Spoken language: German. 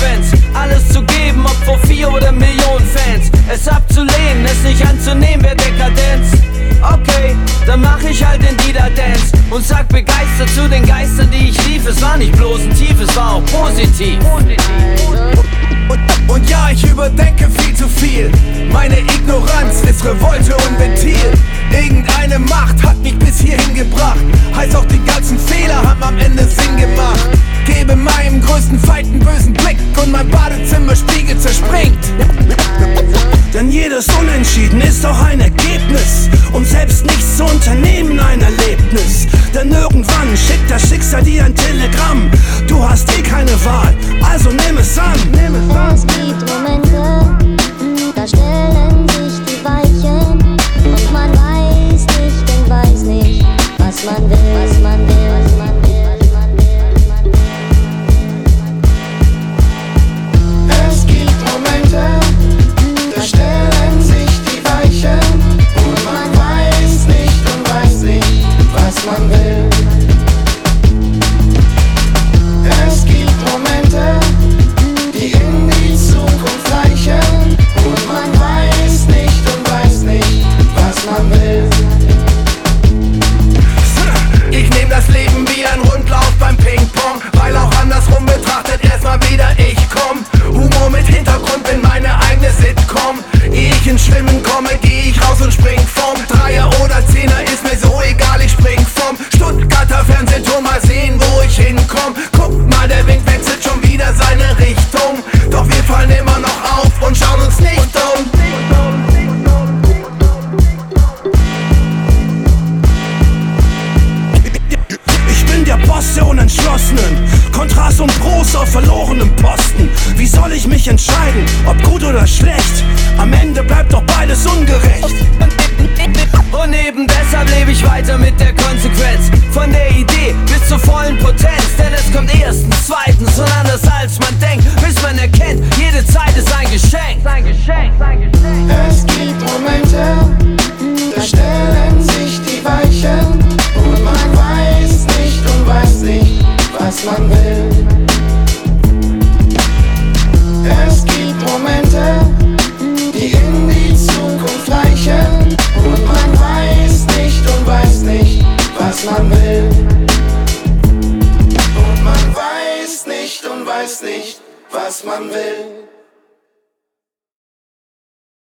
Konsequenz. Alles zu geben, ob vor 4 oder Millionen Fans. Es abzulehnen, es nicht anzunehmen, wäre Dekadenz. Okay, dann mach ich halt den Dida-Dance und sag begeistert zu den Geistern, die ich lief. Es war nicht bloß ein Tief, es war auch positiv. Und ja, ich überdenke viel zu viel. Meine Ignoranz ist Revolte und Ventil. Irgendeine Macht hat mich bis hierhin gebracht. Heißt auch die ganzen Fehler haben am Ende Sinn gemacht. Gebe meinem größten Feind einen bösen Blick und mein Badezimmerspiegel zerspringt. Denn jedes Unentschieden ist auch ein Ergebnis und selbst nichts zu unternehmen ein Erlebnis. Denn irgendwann schickt das Schicksal dir ein Telegramm. Du hast eh keine Wahl, also nimm es an. Es gibt Momente, da stellen sich die Weichen und man weiß nicht und weiß nicht, was man will, was man will, was man will, was man will, was man will. Es gibt Momente, da stellen sich die Weichen und man weiß nicht, was man will. Es gibt Momente, die in die Zukunft reichen und man weiß nicht, was man will. Ich nehm das Leben wie ein Rundlauf beim Ping-Pong, weil auch andersrum betrachtet erstmal wieder ich komm. Humor mit Hintergrund bin meine eigene Sitcom. Ehe ich ins Schwimmen komme, geh ich raus und spring vom Dreier oder Zehner, ist mir so egal, ich spring vom Stuttgarter Fernsehturm, mal sehen, wo ich hinkomm. Guck mal, der Wind wechselt schon wieder seine Richtung, doch wir fallen immer noch auf und schauen uns nicht um. Ich bin der Boss der Unentschlossenen, Kontrast und Prost auf verlorenem Posten. Wie soll ich mich entscheiden, ob gut oder schlecht? Am Ende bleibt doch beides ungerecht. Und eben deshalb lebe ich weiter mit der Konsequenz. Von der Idee bis zur vollen Potenz. Denn es kommt erstens, zweitens und anders als man denkt. Bis man erkennt, jede Zeit ist ein Geschenk. Es gibt Momente, da stellen sich die Weichen und man weiß nicht, was man will. Es gibt Momente, die in die Zukunft reichen und man weiß nicht, was man will. Und man weiß nicht, was man will.